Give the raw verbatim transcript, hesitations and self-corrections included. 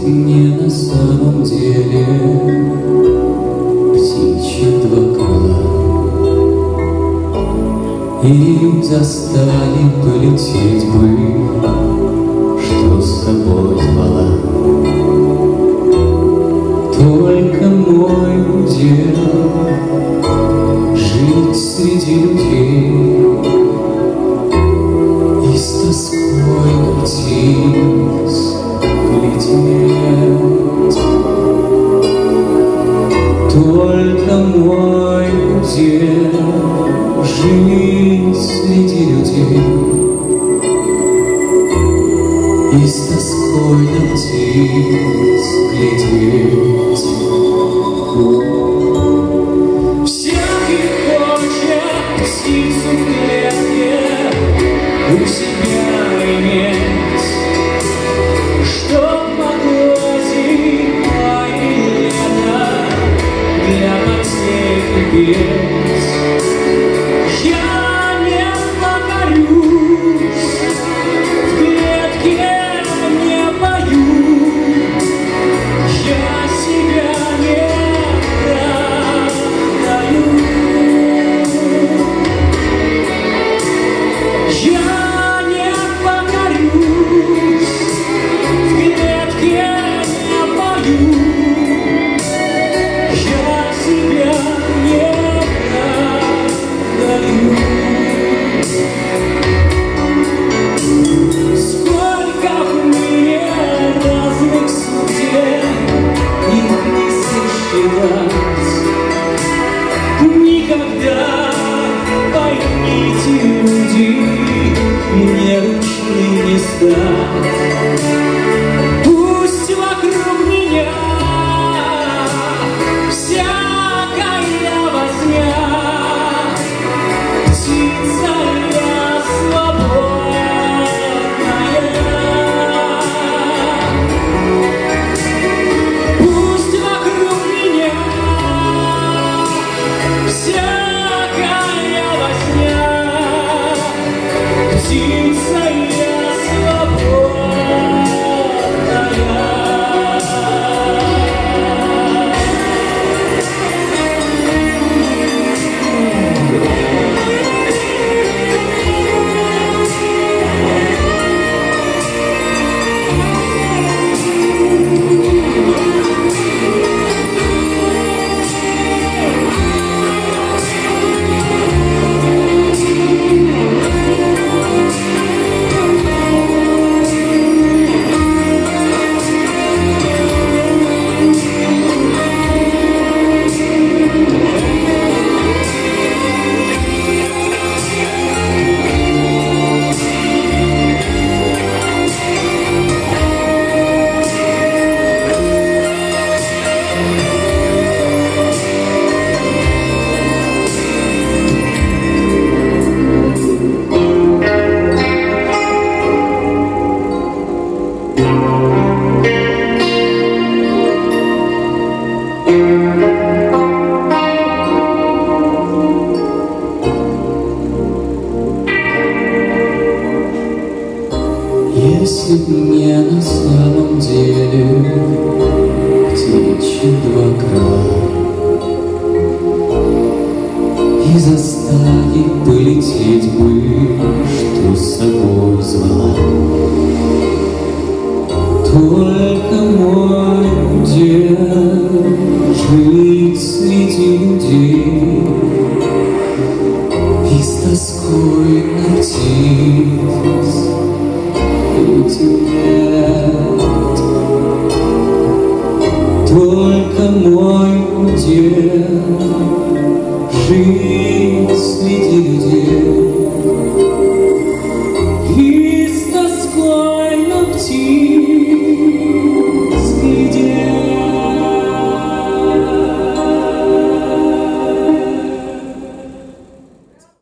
б мне на самом деле птичьи два крыла и заставили полететь бы, что с собой звала. Только мой удел жить среди людей и с тоской на птиц глядеть. Только мой удел жить среди людей и с тоской на птиц глядеть. Всякий хочет птицу в клетке у себя иметь, чтоб могло зимой и лето для потехи петь. Я не покорюсь, в клетке не боюсь, я себя не продаю. Я не покорюсь, в клетке не боюсь, я себя не продаю. Сколько в мире разных судеб, их не сосчитать. Никогда, поймите, люди, мне ручным не стать. Пусть вокруг меня всякая возня, птица я свободная. Пусть вокруг меня всякая возня, птица я свободная. Если б мне на самом деле птичьи два крыла и заставить полететь бы, что с